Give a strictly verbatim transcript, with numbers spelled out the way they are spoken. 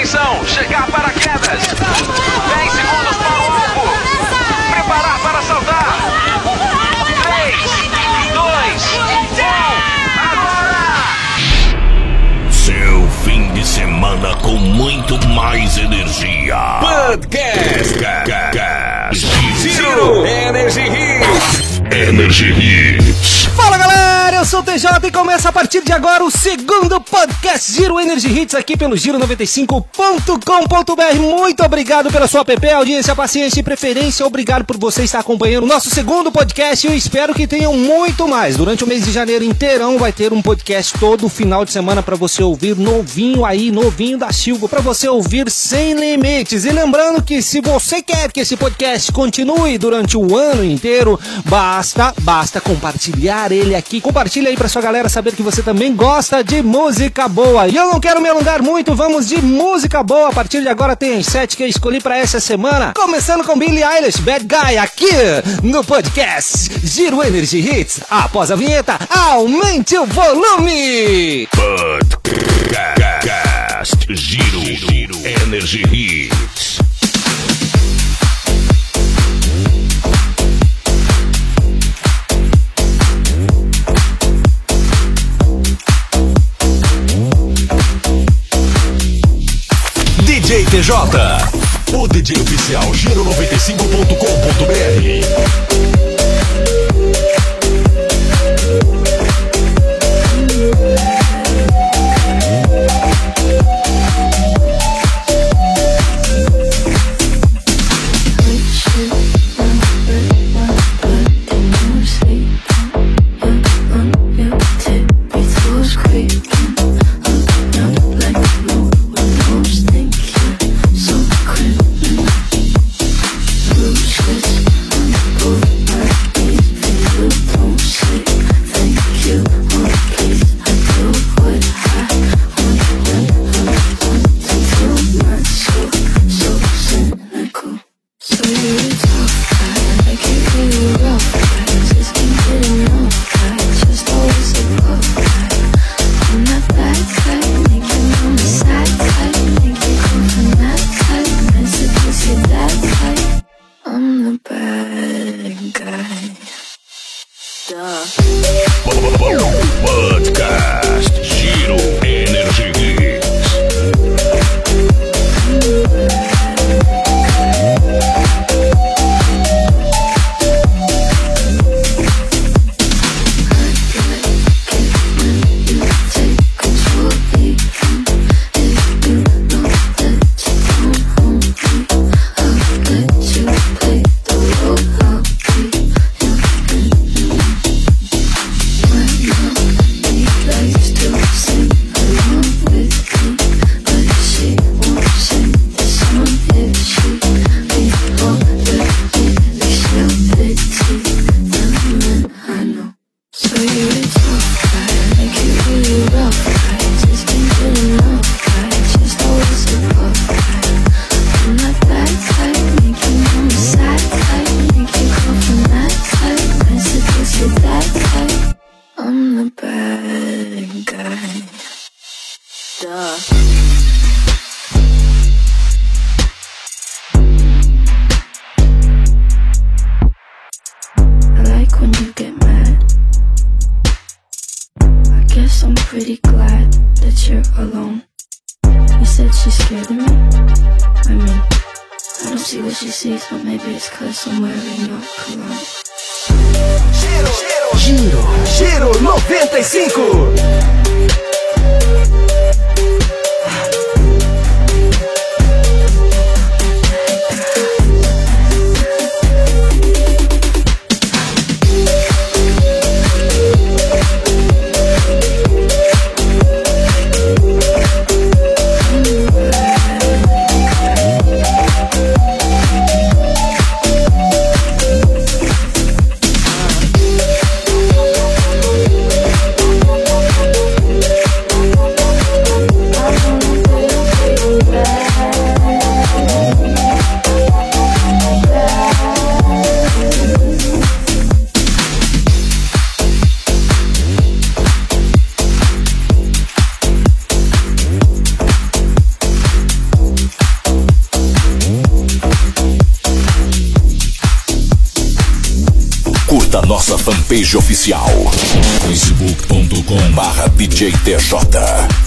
Atenção, chegar para quedas. dez segundos para o alvo. Preparar para saltar. três, dois, um, agora! Seu fim de semana com muito mais energia. Podcast Zero Energy Hits. Energy Hits. Fala galera, eu sou o T J e começa a partir de agora o segundo podcast Zero Energy Hits aqui pelo Giro noventa e cinco ponto com ponto b r. Muito obrigado pela sua app, audiência, paciência e preferência. Obrigado por você estar acompanhando o nosso segundo podcast. Eu espero que tenham muito mais. Durante o mês de janeiro inteirão vai ter um podcast todo final de semana para você ouvir novinho aí, novinho da Silva, para você ouvir sem limites. E lembrando que se você quer que esse podcast continue durante o ano inteiro, basta, basta compartilhar ele aqui. Compartilha aí pra sua galera saber que você também gosta de música boa. E eu não quero me alongar muito, vamos de música boa. A partir de agora tem as sete que eu escolhi pra essa semana. Começando com Billie Eilish, Bad Guy, aqui no podcast Giro Energy Hits. Após a vinheta, aumente o volume. Podcast Giro Energy Hits. D J T J, o D J oficial Giro noventa e cinco ponto com ponto b r. Podcast Giro Energy Hits. Giro, Giro noventa e cinco. nossa fanpage oficial. facebook ponto com barra D J T J.